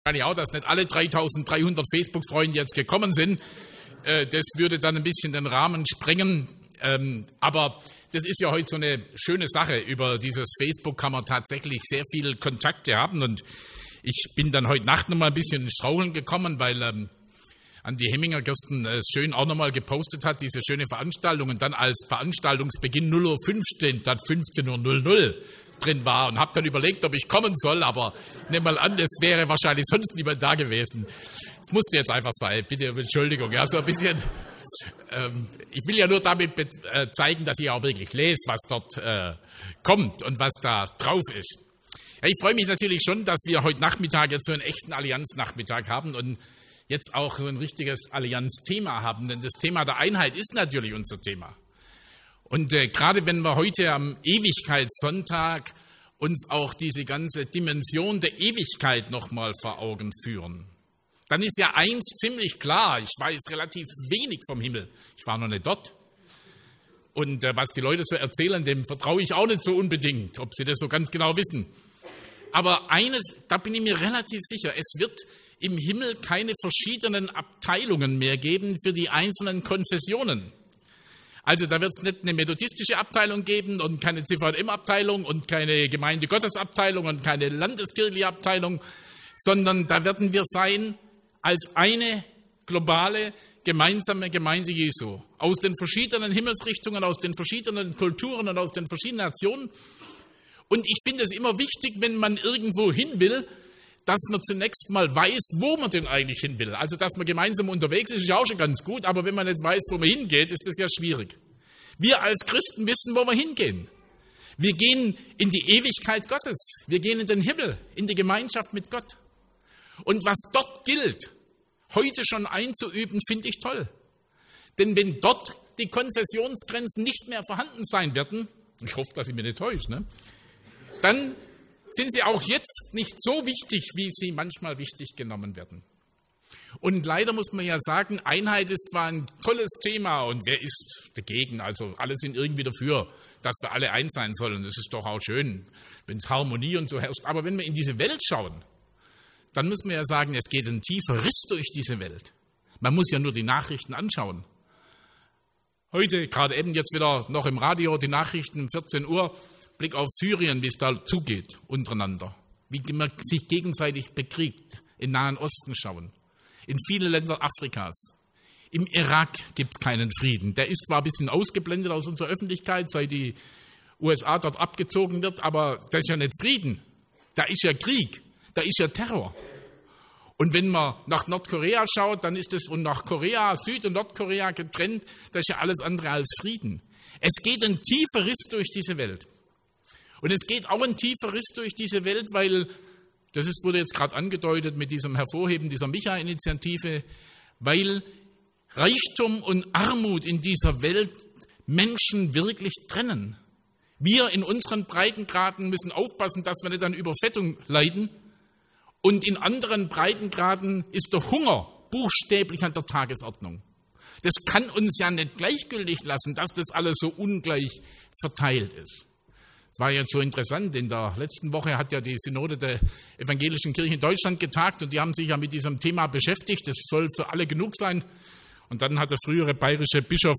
wahrscheinlich auch, dass nicht alle 3.300 Facebook-Freunde jetzt gekommen sind. Das würde dann ein bisschen den Rahmen sprengen. Aber das ist ja heute so eine schöne Sache. Über dieses Facebook kann man tatsächlich sehr viele Kontakte haben. Und ich bin dann heute Nacht noch mal ein bisschen ins Straucheln gekommen, weil Andi Hemminger gestern schön auch noch mal gepostet hat, diese schöne Veranstaltung. Und dann als Veranstaltungsbeginn 0:15 statt 15:00 drin war. Und habe dann überlegt, ob ich kommen soll. Aber nehm mal an, es wäre wahrscheinlich sonst niemand da gewesen. Es musste jetzt einfach sein. Bitte um Entschuldigung. Ja, so ein bisschen... Ich will ja nur damit zeigen, dass ihr auch wirklich lest, was dort kommt und was da drauf ist. Ja, ich freue mich natürlich schon, dass wir heute Nachmittag jetzt so einen echten Allianznachmittag haben und jetzt auch so ein richtiges Allianzthema haben, denn das Thema der Einheit ist natürlich unser Thema. Und gerade wenn wir heute am Ewigkeitssonntag uns auch diese ganze Dimension der Ewigkeit nochmal vor Augen führen, dann ist ja eins ziemlich klar, ich weiß relativ wenig vom Himmel, ich war noch nicht dort. Und was die Leute so erzählen, dem vertraue ich auch nicht so unbedingt, ob sie das so ganz genau wissen. Aber eines, da bin ich mir relativ sicher, es wird im Himmel keine verschiedenen Abteilungen mehr geben für die einzelnen Konfessionen. Also da wird es nicht eine methodistische Abteilung geben und keine CVM-Abteilung und keine Gemeinde-Gottes-Abteilung und keine landeskirchliche Abteilung, sondern da werden wir sein als eine globale, gemeinsame Gemeinde Jesu. Aus den verschiedenen Himmelsrichtungen, aus den verschiedenen Kulturen und aus den verschiedenen Nationen. Und ich finde es immer wichtig, wenn man irgendwo hin will, dass man zunächst mal weiß, wo man denn eigentlich hin will. Also, dass man gemeinsam unterwegs ist, ist ja auch schon ganz gut, aber wenn man nicht weiß, wo man hingeht, ist das ja schwierig. Wir als Christen wissen, wo wir hingehen. Wir gehen in die Ewigkeit Gottes. Wir gehen in den Himmel, in die Gemeinschaft mit Gott. Und was dort gilt, heute schon einzuüben, finde ich toll. Denn wenn dort die Konfessionsgrenzen nicht mehr vorhanden sein werden, ich hoffe, dass ich mich nicht täusche, dann sind sie auch jetzt nicht so wichtig, wie sie manchmal wichtig genommen werden. Und leider muss man ja sagen, Einheit ist zwar ein tolles Thema und wer ist dagegen? Also alle sind irgendwie dafür, dass wir alle eins sein sollen. Das ist doch auch schön, wenn es Harmonie und so herrscht. Aber wenn wir in diese Welt schauen, dann müssen wir ja sagen, es geht ein tiefer Riss durch diese Welt. Man muss ja nur die Nachrichten anschauen. Heute, gerade eben jetzt wieder noch im Radio, die Nachrichten um 14 Uhr, Blick auf Syrien, wie es da zugeht untereinander. Wie man sich gegenseitig bekriegt, im Nahen Osten schauen. In viele Länder Afrikas. Im Irak gibt es keinen Frieden. Der ist zwar ein bisschen ausgeblendet aus unserer Öffentlichkeit, seit die USA dort abgezogen wird, aber das ist ja nicht Frieden. Da ist ja Krieg. Da ist ja Terror. Und wenn man nach Nordkorea schaut, dann ist es, und nach Korea, Süd- und Nordkorea getrennt, das ist ja alles andere als Frieden. Es geht ein tiefer Riss durch diese Welt. Und es geht auch ein tiefer Riss durch diese Welt, weil, wurde jetzt gerade angedeutet mit diesem Hervorheben dieser Micha-Initiative, weil Reichtum und Armut in dieser Welt Menschen wirklich trennen. Wir in unseren Breitengraden müssen aufpassen, dass wir nicht an Überfettung leiden. Und in anderen Breitengraden ist der Hunger buchstäblich an der Tagesordnung. Das kann uns ja nicht gleichgültig lassen, dass das alles so ungleich verteilt ist. Es war jetzt so interessant, in der letzten Woche hat ja die Synode der Evangelischen Kirche in Deutschland getagt und die haben sich ja mit diesem Thema beschäftigt. Das soll für alle genug sein. Und dann hat der frühere bayerische Bischof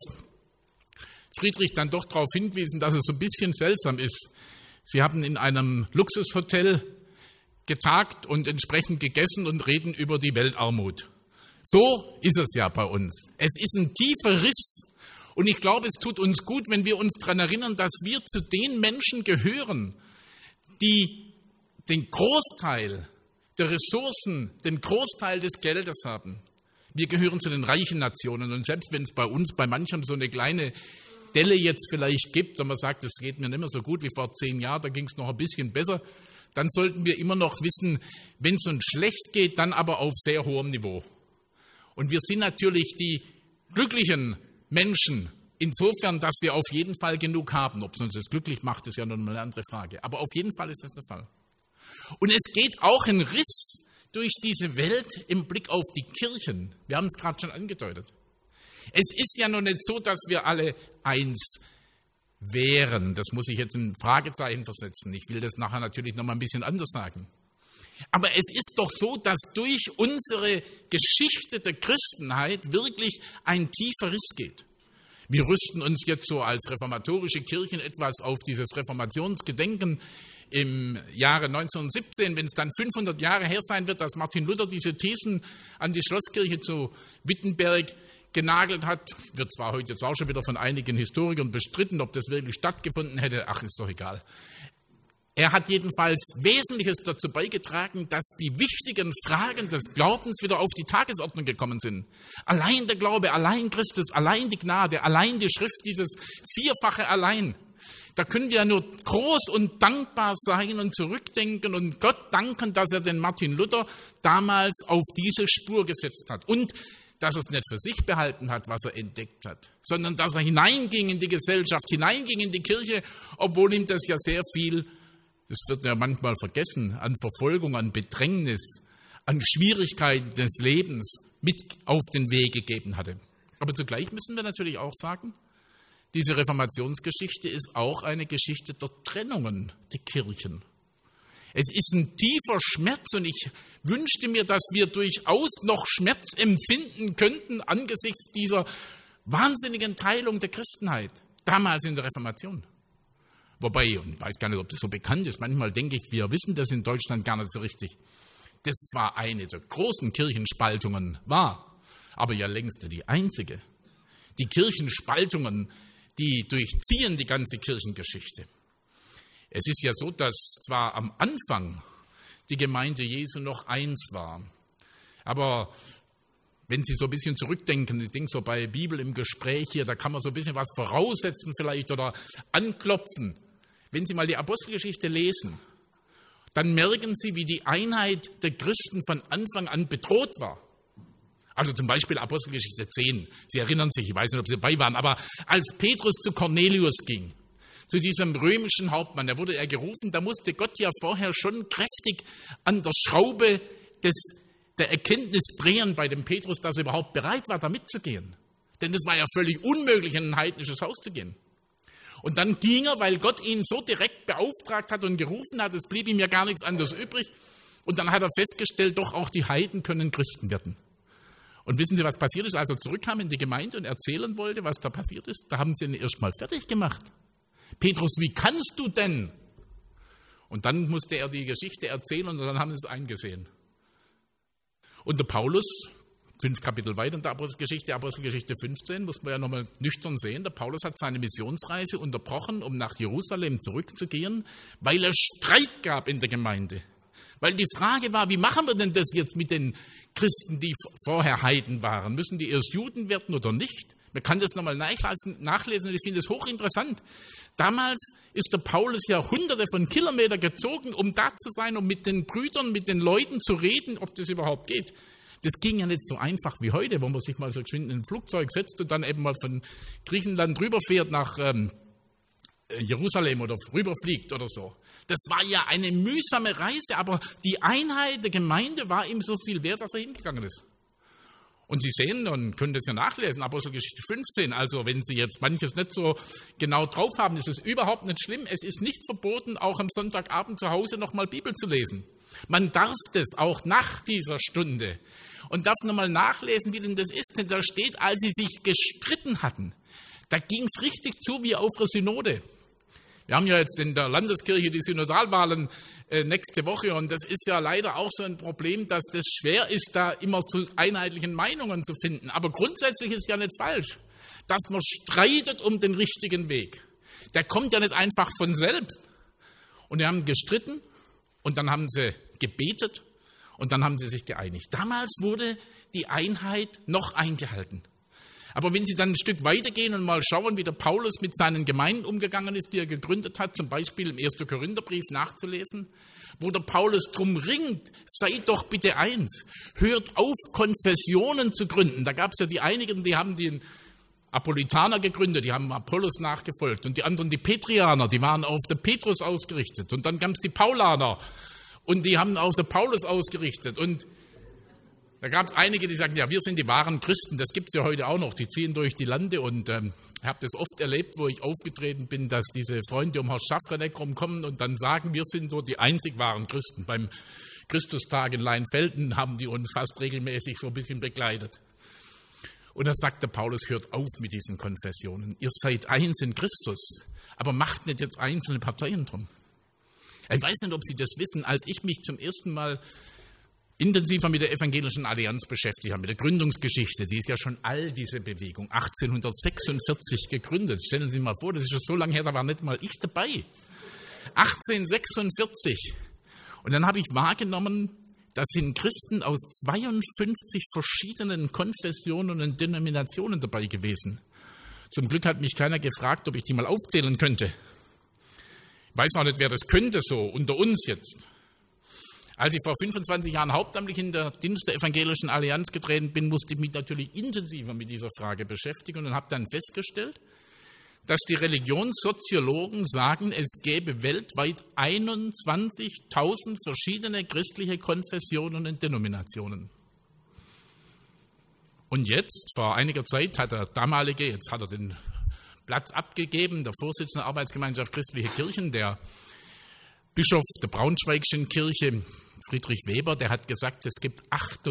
Friedrich dann doch darauf hingewiesen, dass es so ein bisschen seltsam ist. Sie haben in einem Luxushotel getagt und entsprechend gegessen und reden über die Weltarmut. So ist es ja bei uns. Es ist ein tiefer Riss. Und ich glaube, es tut uns gut, wenn wir uns daran erinnern, dass wir zu den Menschen gehören, die den Großteil der Ressourcen, den Großteil des Geldes haben. Wir gehören zu den reichen Nationen. Und selbst wenn es bei uns, bei manchem so eine kleine Delle jetzt vielleicht gibt, und man sagt, es geht mir nicht mehr so gut wie vor 10 Jahren, da ging es noch ein bisschen besser, dann sollten wir immer noch wissen, wenn es uns schlecht geht, dann aber auf sehr hohem Niveau. Und wir sind natürlich die glücklichen Menschen, insofern, dass wir auf jeden Fall genug haben. Ob es uns das glücklich macht, ist ja noch eine andere Frage. Aber auf jeden Fall ist das der Fall. Und es geht auch ein Riss durch diese Welt im Blick auf die Kirchen. Wir haben es gerade schon angedeutet. Es ist ja noch nicht so, dass wir alle eins wären. Das muss ich jetzt in Fragezeichen versetzen. Ich will das nachher natürlich noch mal ein bisschen anders sagen. Aber es ist doch so, dass durch unsere Geschichte der Christenheit wirklich ein tiefer Riss geht. Wir rüsten uns jetzt so als reformatorische Kirchen etwas auf dieses Reformationsgedenken im Jahre 1917, wenn es dann 500 Jahre her sein wird, dass Martin Luther diese Thesen an die Schlosskirche zu Wittenberg genagelt hat. Wird zwar heute jetzt auch schon wieder von einigen Historikern bestritten, ob das wirklich stattgefunden hätte. Ach, ist doch egal. Er hat jedenfalls Wesentliches dazu beigetragen, dass die wichtigen Fragen des Glaubens wieder auf die Tagesordnung gekommen sind. Allein der Glaube, allein Christus, allein die Gnade, allein die Schrift, dieses Vierfache allein. Da können wir ja nur groß und dankbar sein und zurückdenken und Gott danken, dass er den Martin Luther damals auf diese Spur gesetzt hat. Und dass er es nicht für sich behalten hat, was er entdeckt hat, sondern dass er hineinging in die Gesellschaft, hineinging in die Kirche, obwohl ihm das ja sehr viel, das wird ja manchmal vergessen, an Verfolgung, an Bedrängnis, an Schwierigkeiten des Lebens mit auf den Weg gegeben hatte. Aber zugleich müssen wir natürlich auch sagen, diese Reformationsgeschichte ist auch eine Geschichte der Trennungen der Kirchen. Es ist ein tiefer Schmerz und ich wünschte mir, dass wir durchaus noch Schmerz empfinden könnten angesichts dieser wahnsinnigen Teilung der Christenheit, damals in der Reformation. Wobei, und ich weiß gar nicht, ob das so bekannt ist, manchmal denke ich, wir wissen das in Deutschland gar nicht so richtig, das zwar eine der großen Kirchenspaltungen war, aber ja längst die einzige. Die Kirchenspaltungen, die durchziehen die ganze Kirchengeschichte. Es ist ja so, dass zwar am Anfang die Gemeinde Jesu noch eins war, aber wenn Sie so ein bisschen zurückdenken, ich denke so bei Bibel im Gespräch hier, da kann man so ein bisschen was voraussetzen vielleicht oder anklopfen. Wenn Sie mal die Apostelgeschichte lesen, dann merken Sie, wie die Einheit der Christen von Anfang an bedroht war. Also zum Beispiel Apostelgeschichte 10. Sie erinnern sich, ich weiß nicht, ob Sie dabei waren, aber als Petrus zu Cornelius ging, zu diesem römischen Hauptmann, da wurde er gerufen, da musste Gott ja vorher schon kräftig an der Schraube der Erkenntnis drehen bei dem Petrus, dass er überhaupt bereit war, da mitzugehen. Denn es war ja völlig unmöglich, in ein heidnisches Haus zu gehen. Und dann ging er, weil Gott ihn so direkt beauftragt hat und gerufen hat, es blieb ihm ja gar nichts anderes übrig. Und dann hat er festgestellt, doch auch die Heiden können Christen werden. Und wissen Sie, was passiert ist, als er zurückkam in die Gemeinde und erzählen wollte, was da passiert ist? Da haben sie ihn erst mal fertig gemacht. Petrus, wie kannst du denn? Und dann musste er die Geschichte erzählen und dann haben sie es eingesehen. Und der Paulus, 5 Kapitel weiter in der Apostelgeschichte 15, muss man ja nochmal nüchtern sehen, der Paulus hat seine Missionsreise unterbrochen, um nach Jerusalem zurückzugehen, weil es Streit gab in der Gemeinde. Weil die Frage war, wie machen wir denn das jetzt mit den Christen, die vorher Heiden waren? Müssen die erst Juden werden oder nicht? Man kann das nochmal nachlesen und ich finde es hochinteressant. Damals ist der Paulus ja hunderte von Kilometern gezogen, um da zu sein, um mit den Brüdern, mit den Leuten zu reden, ob das überhaupt geht. Das ging ja nicht so einfach wie heute, wo man sich mal so geschwind in ein Flugzeug setzt und dann eben mal von Griechenland rüberfährt nach Jerusalem oder rüberfliegt oder so. Das war ja eine mühsame Reise, aber die Einheit der Gemeinde war ihm so viel wert, dass er hingegangen ist. Und Sie sehen und können das ja nachlesen, Apostelgeschichte 15, also wenn Sie jetzt manches nicht so genau drauf haben, ist es überhaupt nicht schlimm. Es ist nicht verboten, auch am Sonntagabend zu Hause nochmal Bibel zu lesen. Man darf das auch nach dieser Stunde und darf nochmal nachlesen, wie denn das ist. Denn da steht, als sie sich gestritten hatten, da ging es richtig zu wie auf der Synode. Wir haben ja jetzt in der Landeskirche die Synodalwahlen nächste Woche und das ist ja leider auch so ein Problem, dass das schwer ist, da immer zu einheitlichen Meinungen zu finden. Aber grundsätzlich ist ja nicht falsch, dass man streitet um den richtigen Weg. Der kommt ja nicht einfach von selbst. Und wir haben gestritten und dann haben sie gebetet und dann haben sie sich geeinigt. Damals wurde die Einheit noch eingehalten. Aber wenn Sie dann ein Stück weitergehen und mal schauen, wie der Paulus mit seinen Gemeinden umgegangen ist, die er gegründet hat, zum Beispiel im 1. Korintherbrief nachzulesen, wo der Paulus drum ringt, seid doch bitte eins, hört auf, Konfessionen zu gründen. Da gab es ja die einigen, die haben den Apollitaner gegründet, die haben Apollos nachgefolgt und die anderen die Petrianer, die waren auf den Petrus ausgerichtet und dann gab es die Paulaner und die haben auf den Paulus ausgerichtet und da gab es einige, die sagten, ja, wir sind die wahren Christen, das gibt es ja heute auch noch, die ziehen durch die Lande und ich habe das oft erlebt, wo ich aufgetreten bin, dass diese Freunde um Horst Schafranek rumkommen und dann sagen, wir sind so die einzig wahren Christen. Beim Christustag in Leinfelden haben die uns fast regelmäßig so ein bisschen begleitet. Und da sagte Paulus, hört auf mit diesen Konfessionen. Ihr seid eins in Christus, aber macht nicht jetzt einzelne Parteien drum. Ich weiß nicht, ob Sie das wissen, als ich mich zum ersten Mal intensiver mit der Evangelischen Allianz beschäftigt habe, mit der Gründungsgeschichte, die ist ja schon all diese Bewegung, 1846 gegründet. Stellen Sie sich mal vor, das ist schon so lange her, da war nicht mal ich dabei. 1846. Und dann habe ich wahrgenommen, da sind Christen aus 52 verschiedenen Konfessionen und Denominationen dabei gewesen. Zum Glück hat mich keiner gefragt, ob ich die mal aufzählen könnte. Ich weiß auch nicht, wer das könnte, so unter uns jetzt. Als ich vor 25 Jahren hauptamtlich in der Dienst der Evangelischen Allianz getreten bin, musste ich mich natürlich intensiver mit dieser Frage beschäftigen und habe dann festgestellt, dass die Religionssoziologen sagen, es gäbe weltweit 21.000 verschiedene christliche Konfessionen und Denominationen. Und jetzt, vor einiger Zeit, hat der damalige, jetzt hat er den Platz abgegeben, der Vorsitzende der Arbeitsgemeinschaft Christliche Kirchen, der Bischof der Braunschweigischen Kirche, Friedrich Weber, der hat gesagt, es gibt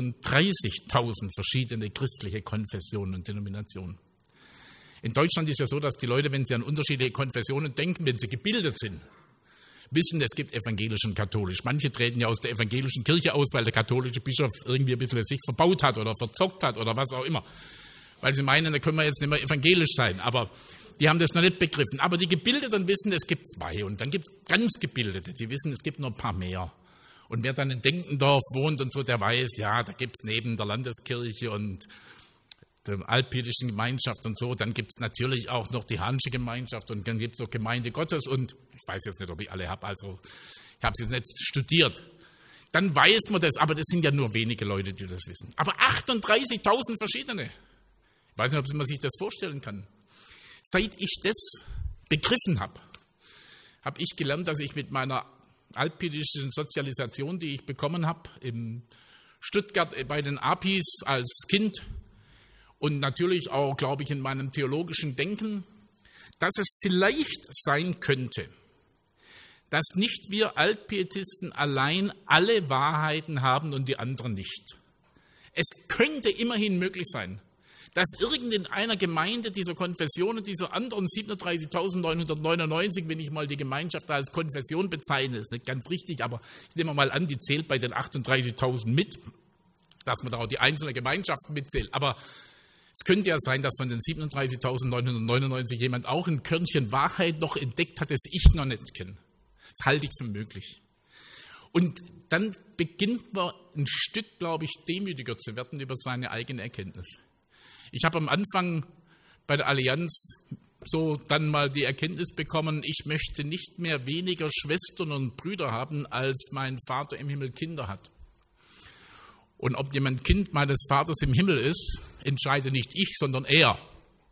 38.000 verschiedene christliche Konfessionen und Denominationen. In Deutschland ist ja so, dass die Leute, wenn sie an unterschiedliche Konfessionen denken, wenn sie gebildet sind, wissen, es gibt evangelisch und katholisch. Manche treten ja aus der evangelischen Kirche aus, weil der katholische Bischof irgendwie ein bisschen sich verbaut hat oder verzockt hat oder was auch immer. Weil sie meinen, da können wir jetzt nicht mehr evangelisch sein. Aber die haben das noch nicht begriffen. Aber die Gebildeten wissen, es gibt zwei. Und dann gibt es ganz Gebildete, die wissen, es gibt noch ein paar mehr. Und wer dann in Denkendorf wohnt und so, der weiß, ja, da gibt es neben der Landeskirche und der alpidischen Gemeinschaft und so, dann gibt es natürlich auch noch die Hansche Gemeinschaft und dann gibt es noch Gemeinde Gottes und ich weiß jetzt nicht, ob ich alle habe, also ich habe es jetzt nicht studiert. Dann weiß man das, aber das sind ja nur wenige Leute, die das wissen. Aber 38.000 verschiedene. Ich weiß nicht, ob man sich das vorstellen kann. Seit ich das begriffen habe, habe ich gelernt, dass ich mit meiner alpidischen Sozialisation, die ich bekommen habe, in Stuttgart bei den APIs als Kind und natürlich auch, glaube ich, in meinem theologischen Denken, dass es vielleicht sein könnte, dass nicht wir Altpietisten allein alle Wahrheiten haben und die anderen nicht. Es könnte immerhin möglich sein, dass in einer Gemeinde dieser Konfessionen, dieser anderen 37.999, wenn ich mal die Gemeinschaft als Konfession bezeichne, ist nicht ganz richtig, aber ich nehme mal an, die zählt bei den 38.000 mit, dass man da auch die einzelnen Gemeinschaften mitzählt. Aber es könnte ja sein, dass von den 37.999 jemand auch ein Körnchen Wahrheit noch entdeckt hat, das ich noch nicht kenne. Das halte ich für möglich. Und dann beginnt man ein Stück, glaube ich, demütiger zu werden über seine eigene Erkenntnis. Ich habe am Anfang bei der Allianz so dann mal die Erkenntnis bekommen, ich möchte nicht mehr weniger Schwestern und Brüder haben, als mein Vater im Himmel Kinder hat. Und ob jemand Kind meines Vaters im Himmel ist, entscheide nicht ich, sondern er.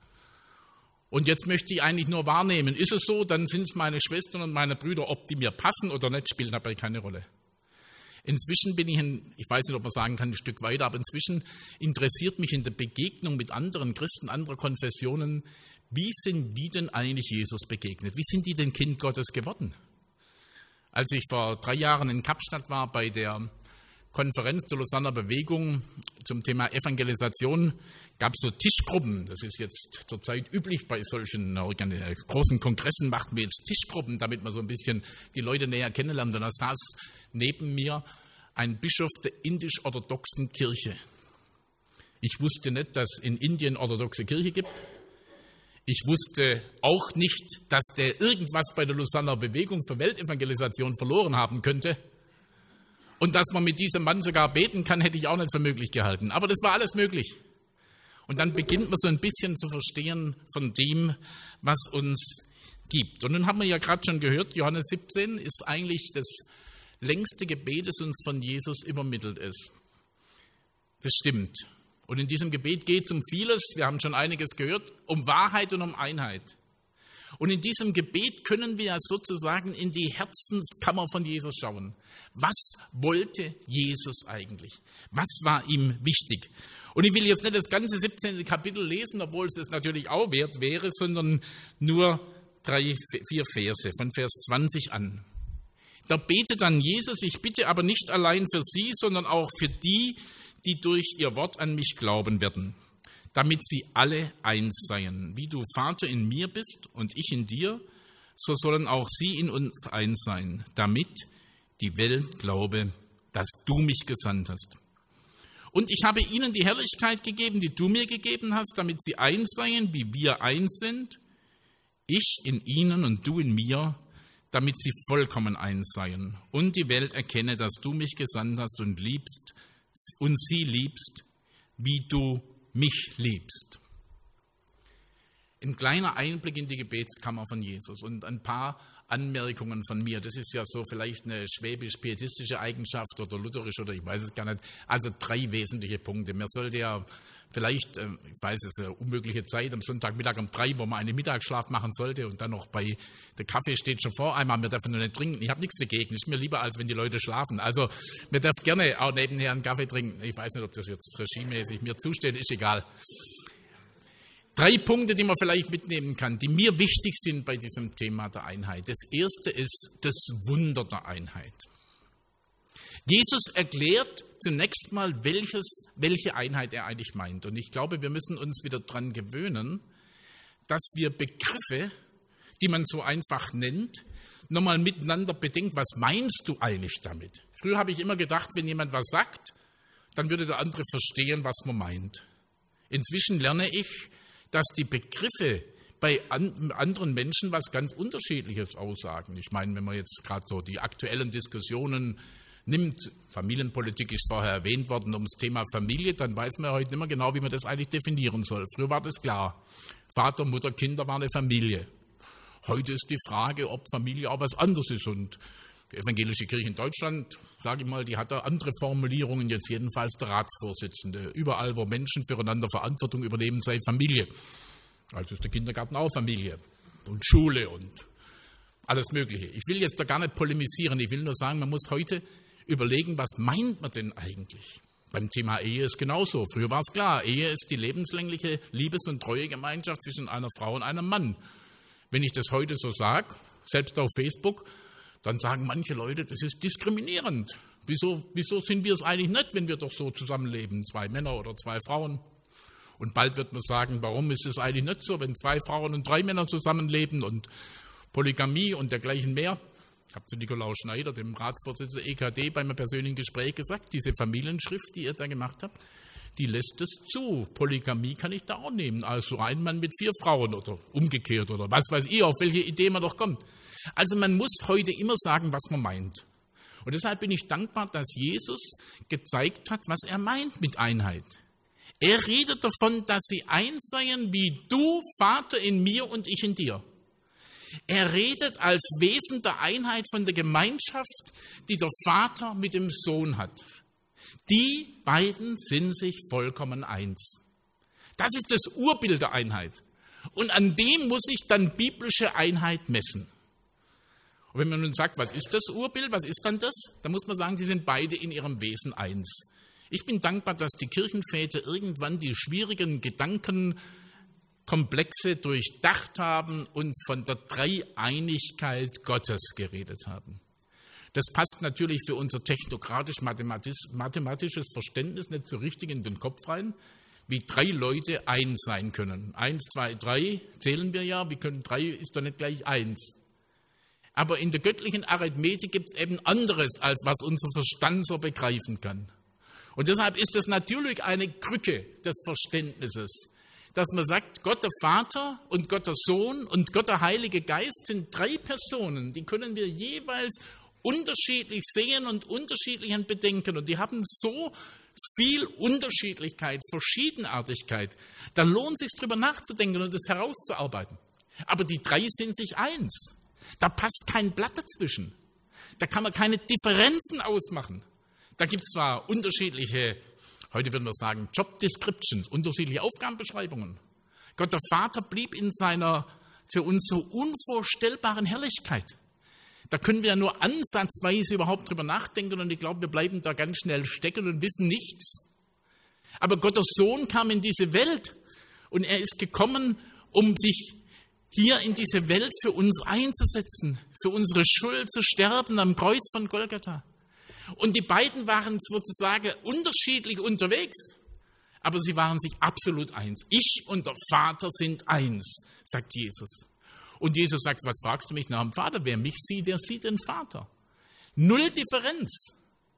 Und jetzt möchte ich eigentlich nur wahrnehmen, ist es so, dann sind es meine Schwestern und meine Brüder, ob die mir passen oder nicht, spielt dabei keine Rolle. Inzwischen bin ich weiß nicht, ob man sagen kann, ein Stück weiter, aber inzwischen interessiert mich in der Begegnung mit anderen Christen, anderer Konfessionen, wie sind die denn eigentlich Jesus begegnet? Wie sind die denn Kind Gottes geworden? Als ich vor 3 Jahren in Kapstadt war bei der Konferenz der Lausanner Bewegung zum Thema Evangelisation, gab es so Tischgruppen. Das ist jetzt zurzeit üblich bei solchen großen Kongressen, macht man jetzt Tischgruppen, damit man so ein bisschen die Leute näher kennenlernt. Und da saß neben mir ein Bischof der indisch-orthodoxen Kirche. Ich wusste nicht, dass es in Indien orthodoxe Kirche gibt. Ich wusste auch nicht, dass der irgendwas bei der Lausanner Bewegung für Weltevangelisation verloren haben könnte. Und dass man mit diesem Mann sogar beten kann, hätte ich auch nicht für möglich gehalten. Aber das war alles möglich. Und dann beginnt man so ein bisschen zu verstehen von dem, was uns gibt. Und nun haben wir ja gerade schon gehört, Johannes 17 ist eigentlich das längste Gebet, das uns von Jesus übermittelt ist. Das stimmt. Und in diesem Gebet geht es um vieles, wir haben schon einiges gehört, um Wahrheit und um Einheit. Und in diesem Gebet können wir ja sozusagen in die Herzenskammer von Jesus schauen. Was wollte Jesus eigentlich? Was war ihm wichtig? Und ich will jetzt nicht das ganze 17. Kapitel lesen, obwohl es natürlich auch wert wäre, sondern nur 3-4 Verse von Vers 20 an. Da betet dann Jesus: Ich bitte aber nicht allein für sie, sondern auch für die, die durch ihr Wort an mich glauben werden, damit sie alle eins seien. Wie du, Vater, in mir bist und ich in dir, so sollen auch sie in uns eins sein, damit die Welt glaube, dass du mich gesandt hast. Und ich habe ihnen die Herrlichkeit gegeben, die du mir gegeben hast, damit sie eins seien, wie wir eins sind, ich in ihnen und du in mir, damit sie vollkommen eins seien. Und die Welt erkenne, dass du mich gesandt hast und liebst und sie liebst, wie du mich liebst. Ein kleiner Einblick in die Gebetskammer von Jesus und ein paar Anmerkungen von mir. Das ist ja so vielleicht eine schwäbisch-pietistische Eigenschaft oder lutherisch oder ich weiß es gar nicht. Also 3 wesentliche Punkte. Man sollte ja vielleicht, ich weiß, es ist eine unmögliche Zeit, am Sonntagmittag um 3, wo man einen Mittagsschlaf machen sollte und dann noch der Kaffee steht schon vor einmal, wir dürfen nur nicht trinken. Ich habe nichts dagegen, ist mir lieber, als wenn die Leute schlafen. Also wir dürfen gerne auch nebenher einen Kaffee trinken. Ich weiß nicht, ob das jetzt regimemäßig mir zusteht, ist egal. 3 Punkte, die man vielleicht mitnehmen kann, die mir wichtig sind bei diesem Thema der Einheit. Das erste ist das Wunder der Einheit. Jesus erklärt zunächst mal, welche Einheit er eigentlich meint. Und ich glaube, wir müssen uns wieder daran gewöhnen, dass wir Begriffe, die man so einfach nennt, nochmal miteinander bedenken, was meinst du eigentlich damit? Früher habe ich immer gedacht, wenn jemand was sagt, dann würde der andere verstehen, was man meint. Inzwischen lerne ich, dass die Begriffe bei anderen Menschen was ganz Unterschiedliches aussagen. Ich meine, wenn man jetzt gerade so die aktuellen Diskussionen nimmt, Familienpolitik ist vorher erwähnt worden, ums Thema Familie, dann weiß man heute nicht mehr genau, wie man das eigentlich definieren soll. Früher war das klar. Vater, Mutter, Kinder war eine Familie. Heute ist die Frage, ob Familie auch was anderes ist. Und die evangelische Kirche in Deutschland, sage ich mal, die hat da andere Formulierungen, jetzt jedenfalls der Ratsvorsitzende. Überall, wo Menschen füreinander Verantwortung übernehmen, sei Familie. Also ist der Kindergarten auch Familie und Schule und alles Mögliche. Ich will jetzt da gar nicht polemisieren, ich will nur sagen, man muss heute überlegen, was meint man denn eigentlich? Beim Thema Ehe ist genauso. Früher war es klar, Ehe ist die lebenslängliche Liebes- und Treuegemeinschaft zwischen einer Frau und einem Mann. Wenn ich das heute so sage, selbst auf Facebook, dann sagen manche Leute, das ist diskriminierend. Wieso sind wir es eigentlich nicht, wenn wir doch so zusammenleben, 2 Männer oder 2 Frauen? Und bald wird man sagen, warum ist es eigentlich nicht so, wenn 2 Frauen und 3 Männer zusammenleben und Polygamie und dergleichen mehr? Ich habe zu Nikolaus Schneider, dem Ratsvorsitzenden EKD, bei meinem persönlichen Gespräch gesagt, diese Familienschrift, die ihr da gemacht habt, die lässt es zu. Polygamie kann ich da auch nehmen, also ein Mann mit 4 Frauen oder umgekehrt oder was weiß ich, auf welche Idee man doch kommt. Also man muss heute immer sagen, was man meint. Und deshalb bin ich dankbar, dass Jesus gezeigt hat, was er meint mit Einheit. Er redet davon, dass sie eins seien, wie du, Vater, in mir und ich in dir. Er redet als Wesen der Einheit von der Gemeinschaft, die der Vater mit dem Sohn hat. Die beiden sind sich vollkommen eins. Das ist das Urbild der Einheit. Und an dem muss ich dann biblische Einheit messen. Und wenn man nun sagt, was ist das Urbild, was ist dann das? Dann muss man sagen, die sind beide in ihrem Wesen eins. Ich bin dankbar, dass die Kirchenväter irgendwann die schwierigen Gedankenkomplexe durchdacht haben und von der Dreieinigkeit Gottes geredet haben. Das passt natürlich für unser technokratisch-mathematisches Verständnis nicht so richtig in den Kopf rein, wie 3 Leute eins sein können. 1, 2, 3 zählen wir ja, wir können 3 ist doch nicht gleich 1. Aber in der göttlichen Arithmetik gibt es eben anderes, als was unser Verstand so begreifen kann. Und deshalb ist das natürlich eine Krücke des Verständnisses, dass man sagt, Gott der Vater und Gott der Sohn und Gott der Heilige Geist sind 3 Personen, die können wir jeweils unterschiedlich sehen und unterschiedlich bedenken. Und die haben so viel Unterschiedlichkeit, Verschiedenartigkeit. Da lohnt es sich, drüber nachzudenken und es herauszuarbeiten. Aber die 3 sind sich eins. Da passt kein Blatt dazwischen. Da kann man keine Differenzen ausmachen. Da gibt es zwar unterschiedliche, heute würden wir sagen, Job Descriptions, unterschiedliche Aufgabenbeschreibungen. Gott der Vater blieb in seiner für uns so unvorstellbaren Herrlichkeit. Da können wir ja nur ansatzweise überhaupt drüber nachdenken und ich glaube, wir bleiben da ganz schnell stecken und wissen nichts. Aber Gott der Sohn kam in diese Welt und er ist gekommen, um sich hier in diese Welt für uns einzusetzen, für unsere Schuld zu sterben am Kreuz von Golgatha. Und die beiden waren sozusagen unterschiedlich unterwegs, aber sie waren sich absolut eins. Ich und der Vater sind eins, sagt Jesus. Und Jesus sagt, was fragst du mich nach dem Vater? Wer mich sieht, der sieht den Vater. Null Differenz.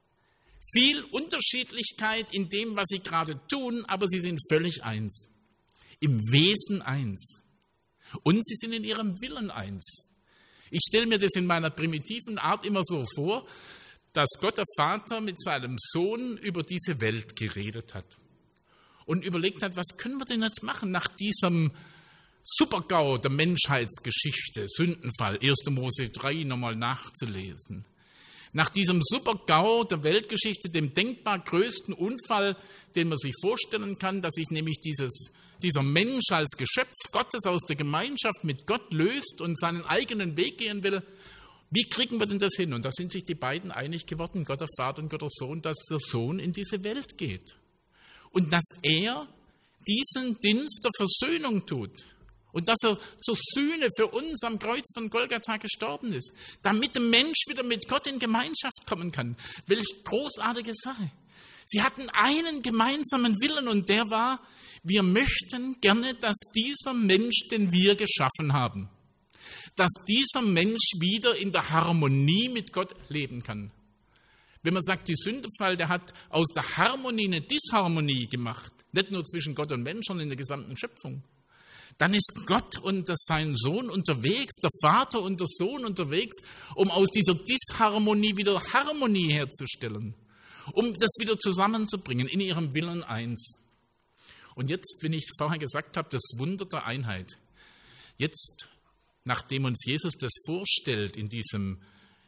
Viel Unterschiedlichkeit in dem, was sie gerade tun, aber sie sind völlig eins. Im Wesen eins. Und sie sind in ihrem Willen eins. Ich stelle mir das in meiner primitiven Art immer so vor, dass Gott der Vater mit seinem Sohn über diese Welt geredet hat und überlegt hat, was können wir denn jetzt machen nach diesem Super-GAU der Menschheitsgeschichte, Sündenfall, 1. Mose 3 nochmal nachzulesen. Nach diesem Super-GAU der Weltgeschichte, dem denkbar größten Unfall, den man sich vorstellen kann, dass sich nämlich dieser Mensch als Geschöpf Gottes aus der Gemeinschaft mit Gott löst und seinen eigenen Weg gehen will. Wie kriegen wir denn das hin? Und da sind sich die beiden einig geworden, Gott der Vater und Gott der Sohn, dass der Sohn in diese Welt geht. Und dass er diesen Dienst der Versöhnung tut. Und dass er zur Sühne für uns am Kreuz von Golgatha gestorben ist. Damit der Mensch wieder mit Gott in Gemeinschaft kommen kann. Welch großartige Sache. Sie hatten einen gemeinsamen Willen und der war, wir möchten gerne, dass dieser Mensch, den wir geschaffen haben, dass dieser Mensch wieder in der Harmonie mit Gott leben kann. Wenn man sagt, die Sündenfall, der hat aus der Harmonie eine Disharmonie gemacht, nicht nur zwischen Gott und Mensch, sondern in der gesamten Schöpfung, dann ist Gott und sein Sohn unterwegs, der Vater und der Sohn unterwegs, um aus dieser Disharmonie wieder Harmonie herzustellen, um das wieder zusammenzubringen, in ihrem Willen eins. Und jetzt, wenn ich vorher gesagt habe, das Wunder der Einheit, jetzt, nachdem uns Jesus das vorstellt in diesen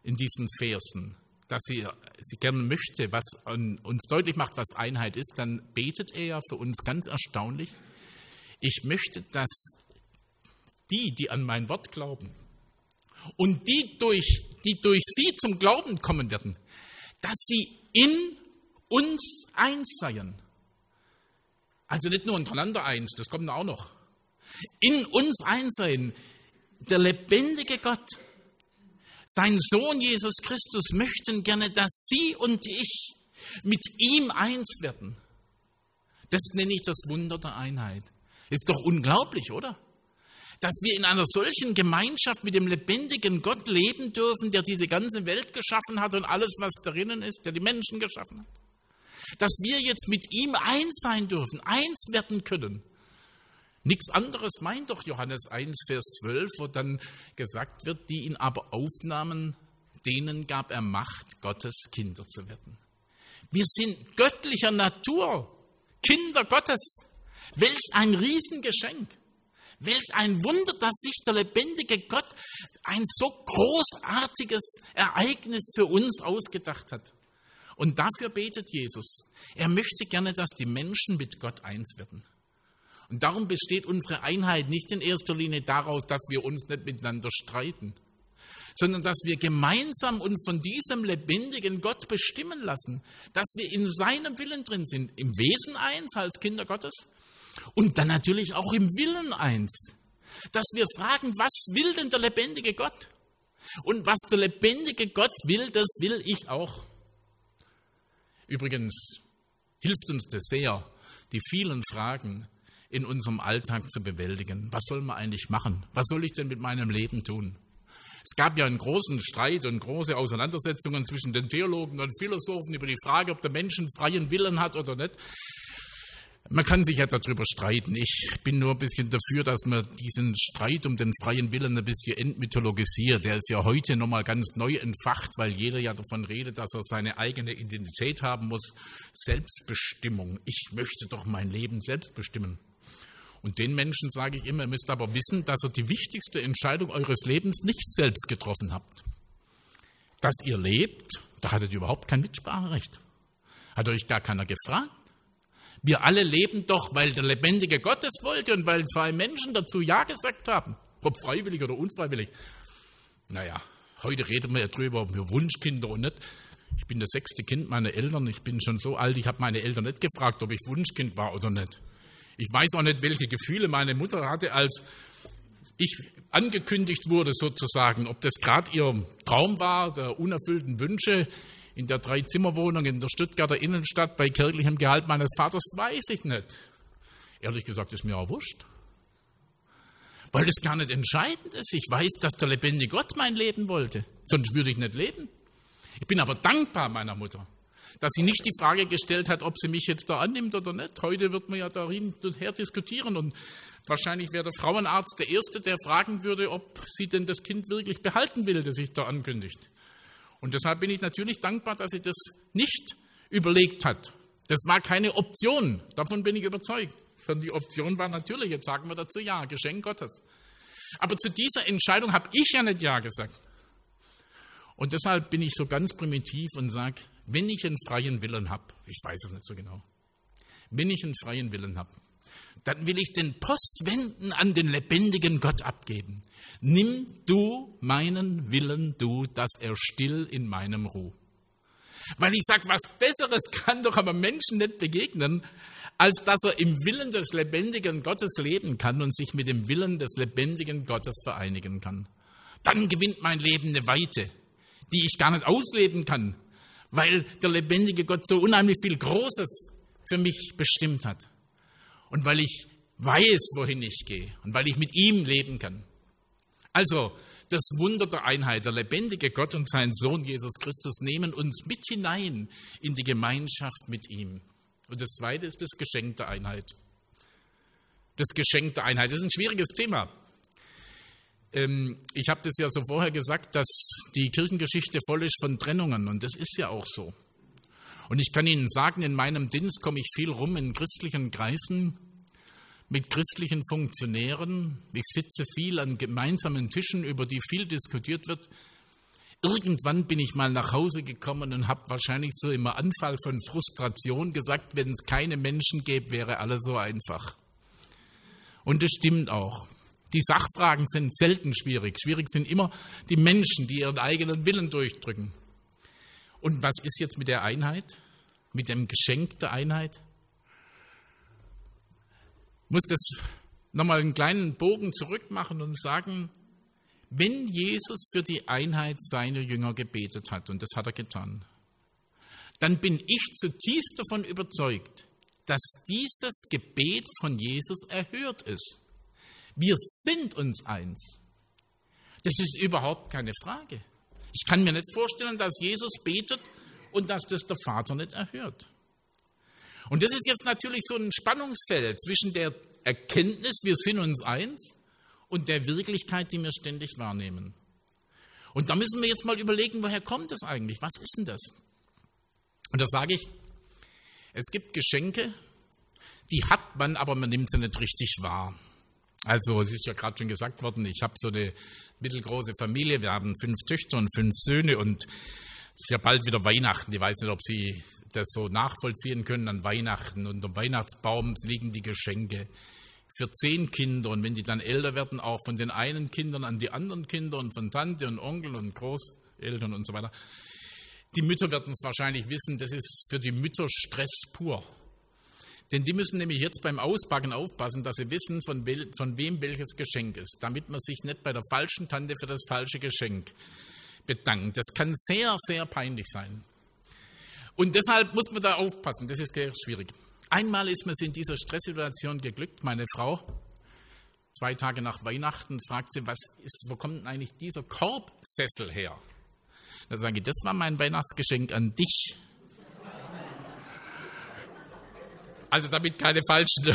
Versen, dass sie gerne möchte, was uns deutlich macht, was Einheit ist, dann betet er ja für uns ganz erstaunlich. Ich möchte, dass die an mein Wort glauben und die durch sie zum Glauben kommen werden, dass sie in uns eins seien. Also nicht nur untereinander eins, das kommt auch noch. In uns eins sein. Der lebendige Gott, sein Sohn Jesus Christus möchten gerne, dass Sie und ich mit ihm eins werden. Das nenne ich das Wunder der Einheit. Ist doch unglaublich, oder? Dass wir in einer solchen Gemeinschaft mit dem lebendigen Gott leben dürfen, der diese ganze Welt geschaffen hat und alles, was darin ist, der die Menschen geschaffen hat. Dass wir jetzt mit ihm eins sein dürfen, eins werden können. Nichts anderes meint doch Johannes 1, Vers 12, wo dann gesagt wird, die ihn aber aufnahmen, denen gab er Macht, Gottes Kinder zu werden. Wir sind göttlicher Natur, Kinder Gottes. Welch ein Riesengeschenk, welch ein Wunder, dass sich der lebendige Gott ein so großartiges Ereignis für uns ausgedacht hat. Und dafür betet Jesus. Er möchte gerne, dass die Menschen mit Gott eins werden. Und darum besteht unsere Einheit nicht in erster Linie daraus, dass wir uns nicht miteinander streiten, sondern dass wir gemeinsam uns von diesem lebendigen Gott bestimmen lassen, dass wir in seinem Willen drin sind, im Wesen eins als Kinder Gottes und dann natürlich auch im Willen eins, dass wir fragen, was will denn der lebendige Gott? Und was der lebendige Gott will, das will ich auch. Übrigens hilft uns das sehr, die vielen Fragen in unserem Alltag zu bewältigen. Was soll man eigentlich machen? Was soll ich denn mit meinem Leben tun? Es gab ja einen großen Streit und große Auseinandersetzungen zwischen den Theologen und Philosophen über die Frage, ob der Mensch einen freien Willen hat oder nicht. Man kann sich ja darüber streiten. Ich bin nur ein bisschen dafür, dass man diesen Streit um den freien Willen ein bisschen entmythologisiert. Der ist ja heute nochmal ganz neu entfacht, weil jeder ja davon redet, dass er seine eigene Identität haben muss. Selbstbestimmung. Ich möchte doch mein Leben selbst bestimmen. Und den Menschen sage ich immer, ihr müsst aber wissen, dass ihr die wichtigste Entscheidung eures Lebens nicht selbst getroffen habt. Dass ihr lebt, da hattet ihr überhaupt kein Mitspracherecht. Hat euch gar keiner gefragt. Wir alle leben doch, weil der lebendige Gott es wollte und weil 2 Menschen dazu Ja gesagt haben. Ob freiwillig oder unfreiwillig. Naja, heute reden wir ja drüber, ob wir Wunschkinder und nicht. Ich bin das 6. Kind meiner Eltern. Ich bin schon so alt, ich habe meine Eltern nicht gefragt, ob ich Wunschkind war oder nicht. Ich weiß auch nicht, welche Gefühle meine Mutter hatte, als ich angekündigt wurde sozusagen, ob das gerade ihr Traum war, der unerfüllten Wünsche in der 3-Zimmer-Wohnung in der Stuttgarter Innenstadt bei kirchlichem Gehalt meines Vaters, weiß ich nicht. Ehrlich gesagt ist mir auch wurscht. Weil das gar nicht entscheidend ist. Ich weiß, dass der lebendige Gott mein Leben wollte. Sonst würde ich nicht leben. Ich bin aber dankbar meiner Mutter, dass sie nicht die Frage gestellt hat, ob sie mich jetzt da annimmt oder nicht. Heute wird man ja dahin und her diskutieren und wahrscheinlich wäre der Frauenarzt der Erste, der fragen würde, ob sie denn das Kind wirklich behalten will, das sich da ankündigt. Und deshalb bin ich natürlich dankbar, dass sie das nicht überlegt hat. Das war keine Option, davon bin ich überzeugt. Sondern die Option war natürlich, jetzt sagen wir dazu ja, Geschenk Gottes. Aber zu dieser Entscheidung habe ich ja nicht ja gesagt. Und deshalb bin ich so ganz primitiv und sage, wenn ich einen freien Willen habe, ich weiß es nicht so genau, wenn ich einen freien Willen habe, dann will ich den Postwenden an den lebendigen Gott abgeben. Nimm du meinen Willen, du, dass er still in meinem ruht. Weil ich sage, was Besseres kann doch aber Menschen nicht begegnen, als dass er im Willen des lebendigen Gottes leben kann und sich mit dem Willen des lebendigen Gottes vereinigen kann. Dann gewinnt mein Leben eine Weite, die ich gar nicht ausleben kann, weil der lebendige Gott so unheimlich viel Großes für mich bestimmt hat. Und weil ich weiß, wohin ich gehe und weil ich mit ihm leben kann. Also, das Wunder der Einheit, der lebendige Gott und sein Sohn Jesus Christus nehmen uns mit hinein in die Gemeinschaft mit ihm. Und das Zweite ist das Geschenk der Einheit. Das Geschenk der Einheit, das ist ein schwieriges Thema. Ich habe das ja so vorher gesagt, dass die Kirchengeschichte voll ist von Trennungen und das ist ja auch so. Und ich kann Ihnen sagen, in meinem Dienst komme ich viel rum in christlichen Kreisen, mit christlichen Funktionären. Ich sitze viel an gemeinsamen Tischen, über die viel diskutiert wird. Irgendwann bin ich mal nach Hause gekommen und habe wahrscheinlich so im Anfall von Frustration gesagt, wenn es keine Menschen gäbe, wäre alles so einfach. Und das stimmt auch. Die Sachfragen sind selten schwierig. Schwierig sind immer die Menschen, die ihren eigenen Willen durchdrücken. Und was ist jetzt mit der Einheit? Mit dem Geschenk der Einheit? Ich muss das nochmal einen kleinen Bogen zurückmachen und sagen, wenn Jesus für die Einheit seiner Jünger gebetet hat, und das hat er getan, dann bin ich zutiefst davon überzeugt, dass dieses Gebet von Jesus erhört ist. Wir sind uns eins. Das ist überhaupt keine Frage. Ich kann mir nicht vorstellen, dass Jesus betet und dass das der Vater nicht erhört. Und das ist jetzt natürlich so ein Spannungsfeld zwischen der Erkenntnis, wir sind uns eins, und der Wirklichkeit, die wir ständig wahrnehmen. Und da müssen wir jetzt mal überlegen, woher kommt das eigentlich? Was ist denn das? Und da sage ich, es gibt Geschenke, die hat man, aber man nimmt sie nicht richtig wahr. Also, es ist ja gerade schon gesagt worden, ich habe so eine mittelgroße Familie, wir haben 5 Töchter und 5 Söhne und es ist ja bald wieder Weihnachten. Ich weiß nicht, ob Sie das so nachvollziehen können an Weihnachten. Unter dem Weihnachtsbaum liegen die Geschenke für 10 Kinder. Und wenn die dann älter werden, auch von den einen Kindern an die anderen Kinder und von Tante und Onkel und Großeltern und so weiter. Die Mütter werden es wahrscheinlich wissen, das ist für die Mütter Stress pur. Denn die müssen nämlich jetzt beim Auspacken aufpassen, dass sie wissen, von wem welches Geschenk ist, damit man sich nicht bei der falschen Tante für das falsche Geschenk bedankt. Das kann sehr, sehr peinlich sein. Und deshalb muss man da aufpassen, das ist sehr schwierig. Einmal ist mir in dieser Stresssituation geglückt, meine Frau, 2 Tage nach Weihnachten, fragt sie, wo kommt denn eigentlich dieser Korbsessel her? Da sage ich, das war mein Weihnachtsgeschenk an dich. Also damit keine falschen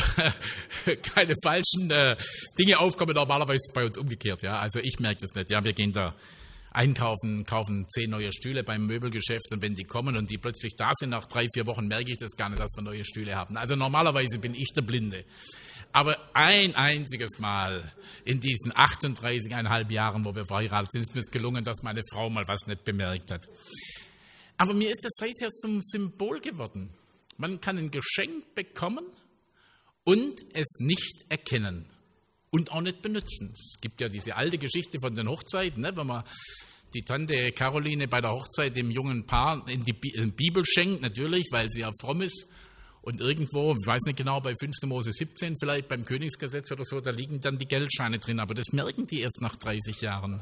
Dinge aufkommen, normalerweise ist es bei uns umgekehrt. Ja? Also ich merke das nicht. Ja, wir gehen da einkaufen, kaufen 10 neue Stühle beim Möbelgeschäft und wenn die kommen und die plötzlich da sind, nach 3-4 Wochen merke ich das gar nicht, dass wir neue Stühle haben. Also normalerweise bin ich der Blinde. Aber ein einziges Mal in diesen 38,5 Jahren, wo wir verheiratet sind, ist mir es gelungen, dass meine Frau mal was nicht bemerkt hat. Aber mir ist das seither zum Symbol geworden. Man kann ein Geschenk bekommen und es nicht erkennen und auch nicht benutzen. Es gibt ja diese alte Geschichte von den Hochzeiten, ne? Wenn man die Tante Caroline bei der Hochzeit dem jungen Paar in die Bibel schenkt, natürlich, weil sie ja fromm ist. Und irgendwo, ich weiß nicht genau, bei 5. Mose 17, vielleicht beim Königsgesetz oder so, da liegen dann die Geldscheine drin. Aber das merken die erst nach 30 Jahren.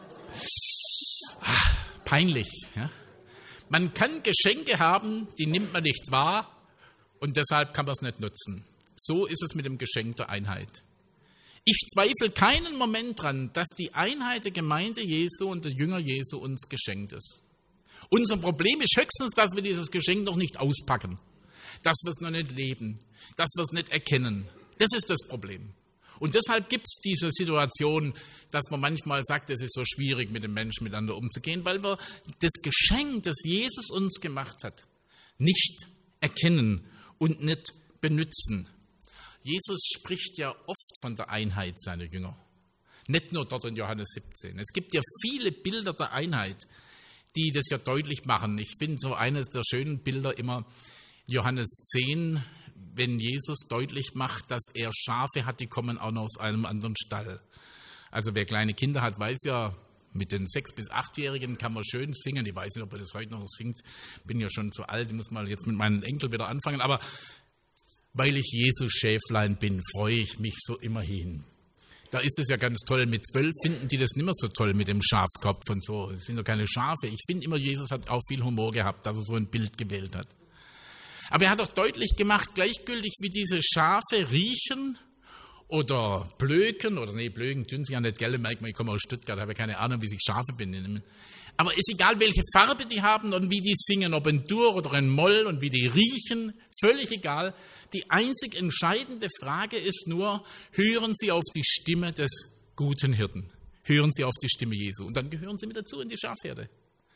Peinlich. Ja? Man kann Geschenke haben, die nimmt man nicht wahr und deshalb kann man es nicht nutzen. So ist es mit dem Geschenk der Einheit. Ich zweifle keinen Moment dran, dass die Einheit der Gemeinde Jesu und der Jünger Jesu uns geschenkt ist. Unser Problem ist höchstens, dass wir dieses Geschenk noch nicht auspacken, dass wir es noch nicht leben, dass wir es nicht erkennen. Das ist das Problem. Und deshalb gibt es diese Situation, dass man manchmal sagt, es ist so schwierig, mit den Menschen miteinander umzugehen, weil wir das Geschenk, das Jesus uns gemacht hat, nicht erkennen und nicht benutzen. Jesus spricht ja oft von der Einheit seiner Jünger. Nicht nur dort in Johannes 17. Es gibt ja viele Bilder der Einheit, die das ja deutlich machen. Ich finde so eines der schönen Bilder immer Johannes 10, wenn Jesus deutlich macht, dass er Schafe hat, die kommen auch noch aus einem anderen Stall. Also wer kleine Kinder hat, weiß ja, mit den 6- bis 8-Jährigen kann man schön singen. Ich weiß nicht, ob er das heute noch singt. Bin ja schon zu alt, ich muss mal jetzt mit meinen Enkeln wieder anfangen. Aber weil ich Jesus Schäflein bin, freue ich mich so immerhin. Da ist es ja ganz toll. Mit 12 finden die das nicht mehr so toll mit dem Schafskopf und so. Es sind doch keine Schafe. Ich finde immer, Jesus hat auch viel Humor gehabt, dass er so ein Bild gewählt hat. Aber er hat auch deutlich gemacht, gleichgültig wie diese Schafe riechen oder blöken, blöken tun sie ja nicht, gell, merkt man, ich komme aus Stuttgart, habe keine Ahnung, wie sich Schafe benennen. Aber ist egal, welche Farbe die haben und wie die singen, ob in Dur oder in Moll und wie die riechen, völlig egal. Die einzig entscheidende Frage ist nur, hören sie auf die Stimme des guten Hirten, hören sie auf die Stimme Jesu und dann gehören sie mit dazu in die Schafherde.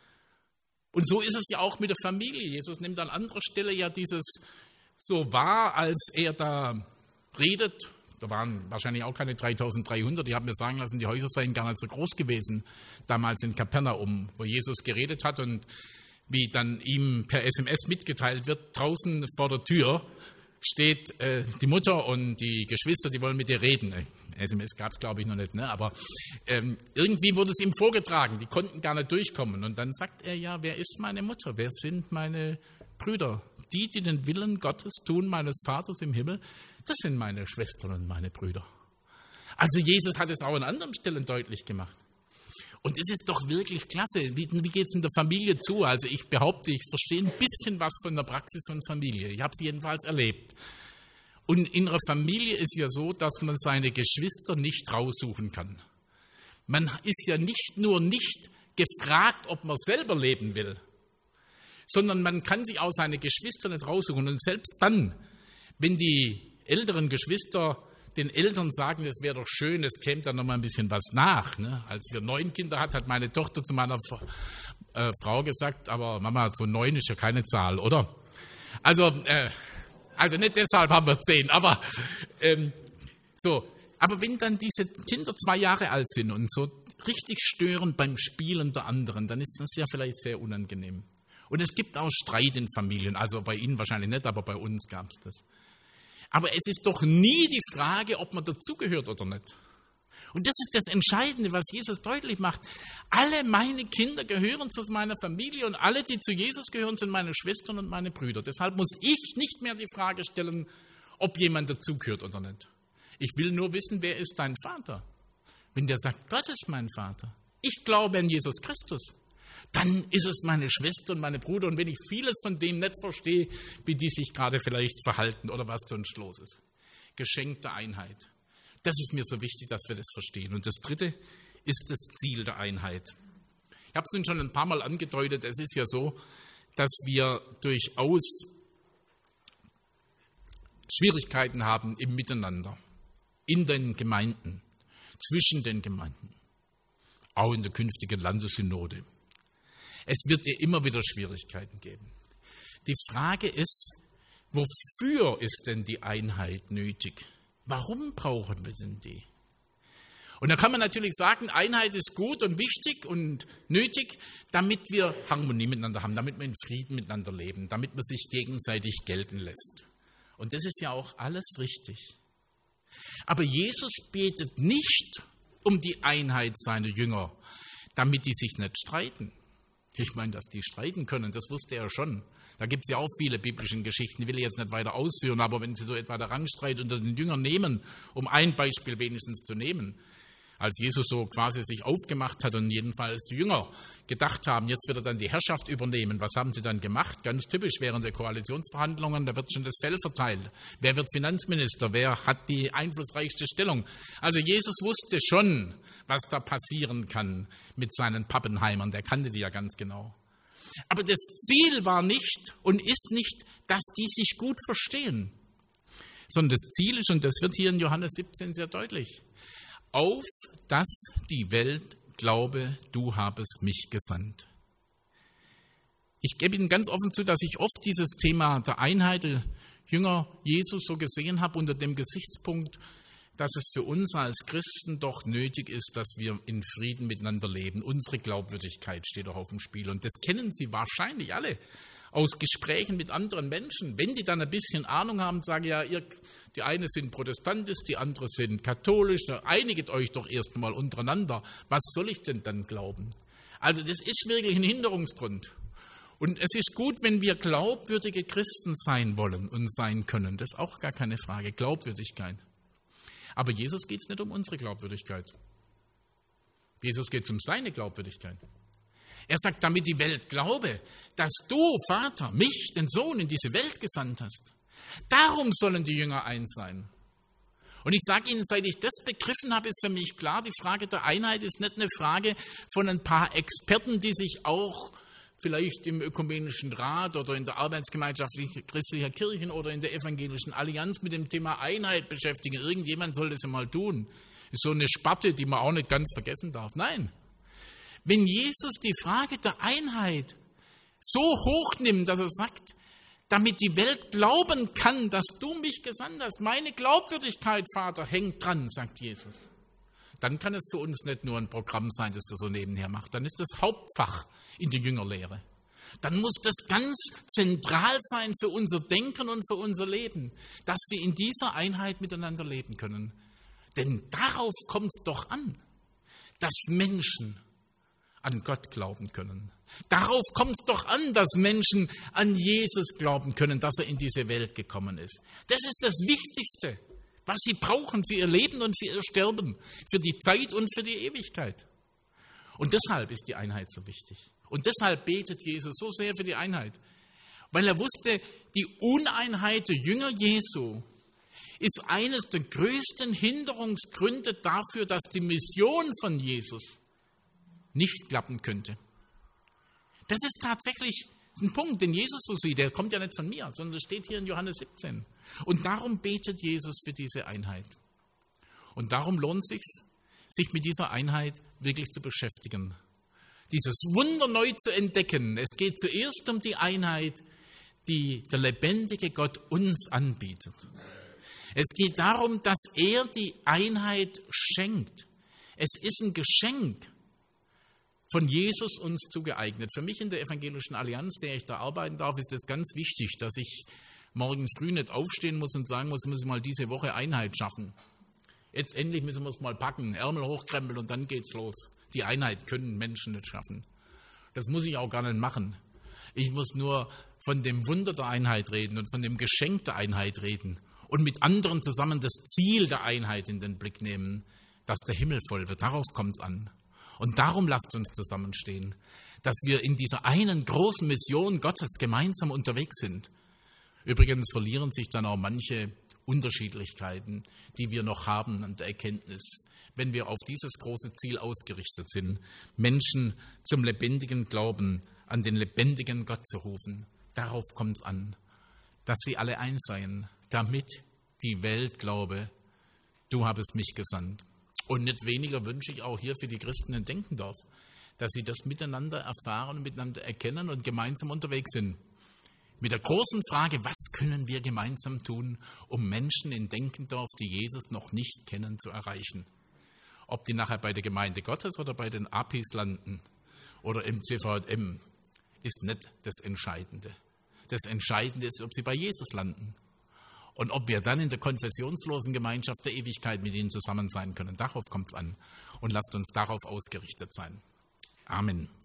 Und so ist es ja auch mit der Familie. Jesus nimmt an anderer Stelle ja dieses so wahr, als er da redet. Da waren wahrscheinlich auch keine 3300. Ich habe mir sagen lassen, die Häuser seien gar nicht so groß gewesen, damals in Kapernaum, wo Jesus geredet hat und wie dann ihm per SMS mitgeteilt wird, draußen vor der Tür steht die Mutter und die Geschwister, die wollen mit dir reden. SMS gab es, glaube ich, noch nicht, ne? Aber irgendwie wurde es ihm vorgetragen, die konnten gar nicht durchkommen. Und dann sagt er, ja, wer ist meine Mutter? Wer sind meine Brüder? Die den Willen Gottes tun, meines Vaters im Himmel, das sind meine Schwestern und meine Brüder. Also Jesus hat es auch an anderen Stellen deutlich gemacht. Und es ist doch wirklich klasse. Wie geht es in der Familie zu? Also ich behaupte, ich verstehe ein bisschen was von der Praxis von Familie. Ich habe es jedenfalls erlebt. Und in einer Familie ist ja so, dass man seine Geschwister nicht raussuchen kann. Man ist ja nicht nur nicht gefragt, ob man selber leben will, sondern man kann sich auch seine Geschwister nicht raussuchen. Und selbst dann, wenn die älteren Geschwister den Eltern sagen, es wäre doch schön, es käme dann noch mal ein bisschen was nach. Ne? Als wir 9 Kinder hatten, hat meine Tochter zu meiner Frau gesagt, aber Mama, so 9 ist ja keine Zahl, oder? Also nicht deshalb haben wir 10, aber so. Aber wenn dann diese Kinder 2 Jahre alt sind und so richtig stören beim Spielen der anderen, dann ist das ja vielleicht sehr unangenehm. Und es gibt auch Streit in Familien, also bei Ihnen wahrscheinlich nicht, aber bei uns gab es das. Aber es ist doch nie die Frage, ob man dazugehört oder nicht. Und das ist das Entscheidende, was Jesus deutlich macht. Alle meine Kinder gehören zu meiner Familie und alle, die zu Jesus gehören, sind meine Schwestern und meine Brüder. Deshalb muss ich nicht mehr die Frage stellen, ob jemand dazugehört oder nicht. Ich will nur wissen, wer ist dein Vater? Wenn der sagt, Gott ist mein Vater, ich glaube an Jesus Christus, dann ist es meine Schwester und meine Brüder. Und wenn ich vieles von dem nicht verstehe, wie die sich gerade vielleicht verhalten oder was sonst los ist. Geschenk der Einheit. Das ist mir so wichtig, dass wir das verstehen. Und das Dritte ist das Ziel der Einheit. Ich habe es nun schon ein paar Mal angedeutet. Es ist ja so, dass wir durchaus Schwierigkeiten haben im Miteinander, in den Gemeinden, zwischen den Gemeinden, auch in der künftigen Landessynode. Es wird ja immer wieder Schwierigkeiten geben. Die Frage ist, wofür ist denn die Einheit nötig? Warum brauchen wir denn die? Und da kann man natürlich sagen, Einheit ist gut und wichtig und nötig, damit wir Harmonie miteinander haben, damit wir in Frieden miteinander leben, damit man sich gegenseitig gelten lässt. Und das ist ja auch alles richtig. Aber Jesus betet nicht um die Einheit seiner Jünger, damit die sich nicht streiten. Ich meine, dass die streiten können, das wusste er schon. Da gibt es ja auch viele biblische Geschichten, die will ich jetzt nicht weiter ausführen, aber wenn Sie so etwa der Rangstreit unter den Jüngern nehmen, um ein Beispiel wenigstens zu nehmen, als Jesus so quasi sich aufgemacht hat und jedenfalls die Jünger gedacht haben, jetzt wird er dann die Herrschaft übernehmen. Was haben sie dann gemacht? Ganz typisch während der Koalitionsverhandlungen, da wird schon das Fell verteilt. Wer wird Finanzminister? Wer hat die einflussreichste Stellung? Also Jesus wusste schon, was da passieren kann mit seinen Pappenheimern. Der kannte die ja ganz genau. Aber das Ziel war nicht und ist nicht, dass die sich gut verstehen, sondern das Ziel ist, und das wird hier in Johannes 17 sehr deutlich, auf dass die Welt glaube, du habest mich gesandt. Ich gebe Ihnen ganz offen zu, dass ich oft dieses Thema der Einheit der Jünger Jesus so gesehen habe unter dem Gesichtspunkt, dass es für uns als Christen doch nötig ist, dass wir in Frieden miteinander leben. Unsere Glaubwürdigkeit steht doch auf dem Spiel. Und das kennen Sie wahrscheinlich alle aus Gesprächen mit anderen Menschen. Wenn die dann ein bisschen Ahnung haben, sagen ja, die eine sind protestantisch, die andere sind katholisch, da einiget euch doch erst mal untereinander. Was soll ich denn dann glauben? Also das ist wirklich ein Hinderungsgrund. Und es ist gut, wenn wir glaubwürdige Christen sein wollen und sein können. Das ist auch gar keine Frage, Glaubwürdigkeit. Aber Jesus geht es nicht um unsere Glaubwürdigkeit. Jesus geht es um seine Glaubwürdigkeit. Er sagt, damit die Welt glaube, dass du, Vater, mich, den Sohn, in diese Welt gesandt hast. Darum sollen die Jünger eins sein. Und ich sage Ihnen, seit ich das begriffen habe, ist für mich klar, die Frage der Einheit ist nicht eine Frage von ein paar Experten, die sich auch vielleicht im Ökumenischen Rat oder in der Arbeitsgemeinschaft christlicher Kirchen oder in der Evangelischen Allianz mit dem Thema Einheit beschäftigen. Irgendjemand soll das ja mal tun. Ist so eine Sparte, die man auch nicht ganz vergessen darf. Nein. Wenn Jesus die Frage der Einheit so hoch nimmt, dass er sagt, damit die Welt glauben kann, dass du mich gesandt hast, meine Glaubwürdigkeit, Vater, hängt dran, sagt Jesus. Dann kann es für uns nicht nur ein Programm sein, das er so nebenher macht. Dann ist das Hauptfach in der Jüngerlehre. Dann muss das ganz zentral sein für unser Denken und für unser Leben, dass wir in dieser Einheit miteinander leben können. Denn darauf kommt es doch an, dass Menschen an Gott glauben können. Darauf kommt es doch an, dass Menschen an Jesus glauben können, dass er in diese Welt gekommen ist. Das ist das Wichtigste, was sie brauchen für ihr Leben und für ihr Sterben, für die Zeit und für die Ewigkeit. Und deshalb ist die Einheit so wichtig. Und deshalb betet Jesus so sehr für die Einheit. Weil er wusste, die Uneinheit der Jünger Jesu ist eines der größten Hinderungsgründe dafür, dass die Mission von Jesus nicht klappen könnte. Das ist tatsächlich ein Punkt, den Jesus so sieht. Der kommt ja nicht von mir, sondern das steht hier in Johannes 17. Und darum betet Jesus für diese Einheit. Und darum lohnt es sich mit dieser Einheit wirklich zu beschäftigen. Dieses Wunder neu zu entdecken. Es geht zuerst um die Einheit, die der lebendige Gott uns anbietet. Es geht darum, dass er die Einheit schenkt. Es ist ein Geschenk von Jesus uns zugeeignet. Für mich in der Evangelischen Allianz, der ich da arbeiten darf, ist es ganz wichtig, dass ich morgen früh nicht aufstehen muss und sagen muss, müssen wir mal diese Woche Einheit schaffen. Jetzt endlich müssen wir es mal packen, Ärmel hochkrempeln und dann geht's los. Die Einheit können Menschen nicht schaffen. Das muss ich auch gar nicht machen. Ich muss nur von dem Wunder der Einheit reden und von dem Geschenk der Einheit reden und mit anderen zusammen das Ziel der Einheit in den Blick nehmen, dass der Himmel voll wird. Darauf kommt es an. Und darum lasst uns zusammenstehen, dass wir in dieser einen großen Mission Gottes gemeinsam unterwegs sind. Übrigens verlieren sich dann auch manche Unterschiedlichkeiten, die wir noch haben an der Erkenntnis, wenn wir auf dieses große Ziel ausgerichtet sind, Menschen zum lebendigen Glauben an den lebendigen Gott zu rufen. Darauf kommt es an, dass sie alle eins seien, damit die Welt glaube, du habest mich gesandt. Und nicht weniger wünsche ich auch hier für die Christen in Denkendorf, dass sie das miteinander erfahren und miteinander erkennen und gemeinsam unterwegs sind. Mit der großen Frage, was können wir gemeinsam tun, um Menschen in Denkendorf, die Jesus noch nicht kennen, zu erreichen? Ob die nachher bei der Gemeinde Gottes oder bei den APIs landen oder im CVM, ist nicht das Entscheidende. Das Entscheidende ist, ob sie bei Jesus landen. Und ob wir dann in der konfessionslosen Gemeinschaft der Ewigkeit mit ihnen zusammen sein können. Darauf kommt es an. Und lasst uns darauf ausgerichtet sein. Amen.